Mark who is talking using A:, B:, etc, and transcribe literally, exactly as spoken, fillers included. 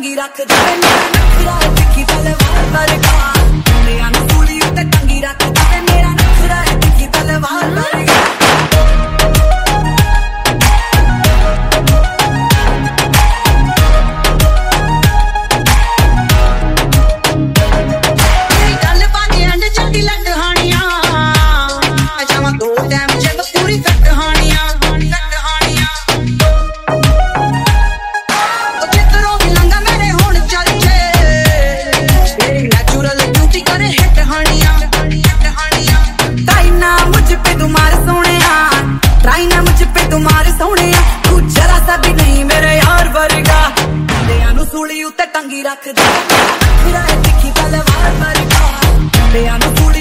A: टंगी रख दे मेरा नखरा है तिखी तलवार वर्गा तेरा नु सूली उत्ते टंगी रख दे मेरा नखरा है तिखी तलवार वर्गा सूली उत्ते टंगी रख दे नखरा है तिखी तलवार वर्गा तेरा नु